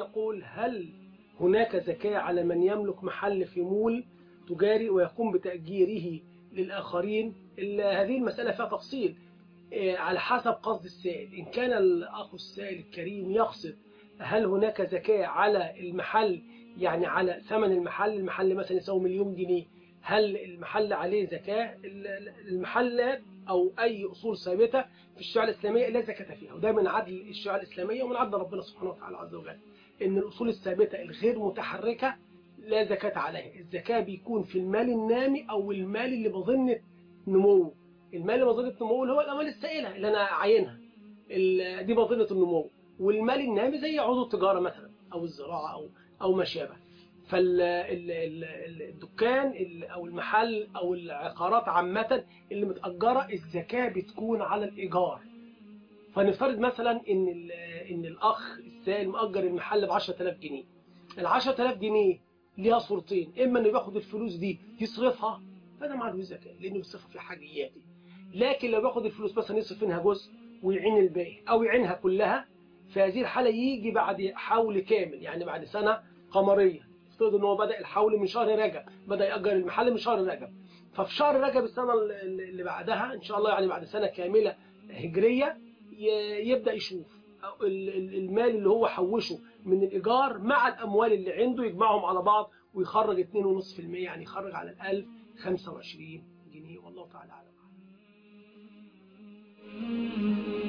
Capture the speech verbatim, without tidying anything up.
يقول: هل هناك زكاة على من يملك محل في مول تجاري ويقوم بتأجيره للآخرين؟ هذه المسألة فيها تفصيل على حسب قصد السائل. إن كان الأخ السائل الكريم يقصد هل هناك زكاة على المحل، يعني على ثمن المحل، المحل مثلا يساوي مليون جنيه، هل المحل عليه زكاة؟ المحلات أو أي أصول ثابتة في الشريعة الإسلامية لا زكاة فيها، وده من عدل الشريعة الإسلامية ومن عدل ربنا سبحانه وتعالى عز وجل، إن الأصول الثابتة الغير متحركة لا زكاة عليها. الزكاة بيكون في المال النامي أو المال اللي بظنة نمو. المال اللي بظنة نمو اللي هو الأموال السائلة اللي أنا عاينها، دي بظنة النمو. والمال النامي زي عروض التجارة مثلا أو الزراعة أو أو ما شابه. فالدكان أو المحل أو العقارات عامة اللي متأجرة الزكاة بتكون على الإيجار. فنفترض مثلا إن إن الأخ السائل مأجر المحل ب عشرة آلاف جنيه. ال عشرة آلاف جنيه ليها صورتين: إما إنه بياخد الفلوس دي يصرفها، فده ما عليهوش زكاة لأنه بيصرفها في حاجياتي. لكن لو بياخد الفلوس مثلا يصرف منها جزء ويعين الباقي أو يعينها كلها، في هذه الحالة يجي بعد حول كامل، يعني بعد سنة قمرية. افترض ان هو بدأ الحول من شهر رجب، بدأ يأجر المحل من شهر رجب، ففي شهر رجب السنة اللي بعدها إن شاء الله، يعني بعد سنة كاملة هجرية، يبدأ يشوف المال اللي هو حوشه من الإيجار مع الأموال اللي عنده، يجمعهم على بعض ويخرج اتنين فاصلة خمسة بالمية، يعني يخرج على الألف خمسة وعشرين جنيه. والله تعالى أعلم.